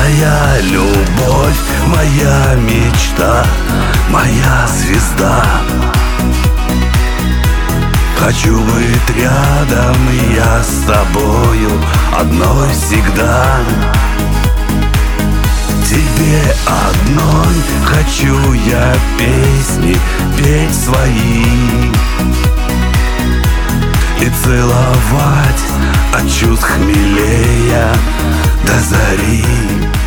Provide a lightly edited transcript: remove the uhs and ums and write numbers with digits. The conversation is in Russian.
моя любовь, моя мечта, моя звезда. Хочу быть рядом я с тобою одной всегда. Тебе одной хочу я песни петь свои и целовать от чувств хмелея до зари.